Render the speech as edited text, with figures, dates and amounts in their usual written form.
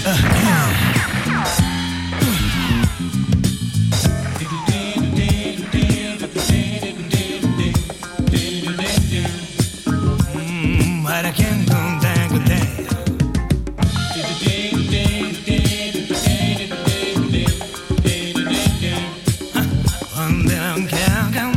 But I can't come back with that. One down, count, count.